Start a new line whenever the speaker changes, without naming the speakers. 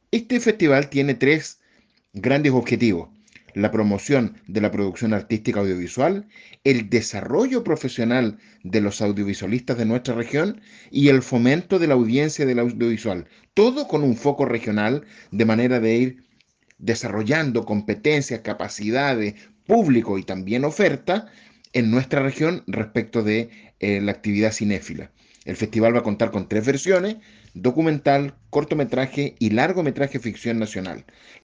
Este festival tiene tres grandes objetivos: la promoción de la producción artística audiovisual, el desarrollo profesional de los audiovisualistas de nuestra región y el fomento de la audiencia del audiovisual. Todo con un foco regional, de manera de ir desarrollando competencias, capacidades, público y también oferta en nuestra región respecto de la actividad cinéfila. El festival va a contar con tres versiones: documental, cortometraje y largometraje ficción nacional.